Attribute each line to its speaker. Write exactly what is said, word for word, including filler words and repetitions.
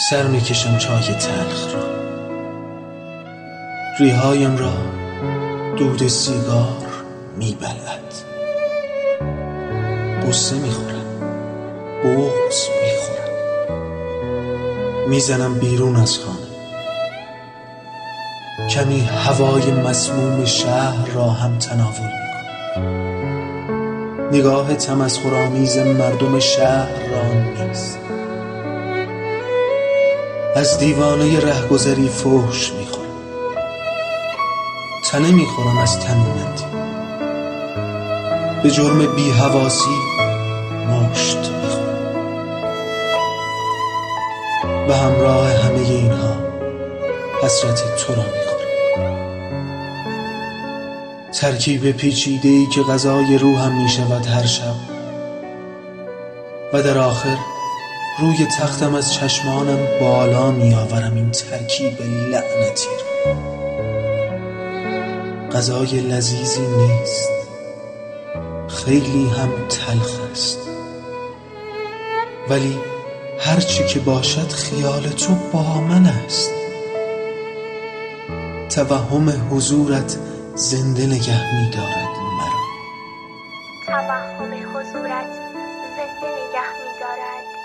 Speaker 1: سر میکشم چای تلخ را، ریهایم را دود سیگار میبلد. قصه میخورم، بغض میخورم، میزنم بیرون از خانه. کمی هوای مسموم شهر را هم تناول میکنم. نگاه تمسخرآمیز مردم شهر را نیست. از دیوانه رهگذری فحش میخورم. تنه میخورم از تنومندی. به جرم بی‌حواسی مشت میخورم. به همراه همه اینها حسرت تو را میخورم. ترکیب پیچیده‌ای که غذای روحم میشود هر شب، و در آخر روی تختم از چشمانم بالا میآورم این ترکیب لعنتی را. غذای لذیذی نیست، خیلی هم تلخ است، ولی هرچی که باشد خیال تو با من است. توهم حضورت زنده نگه می دارد مرا.
Speaker 2: توهم حضورت زنده نگه می دارد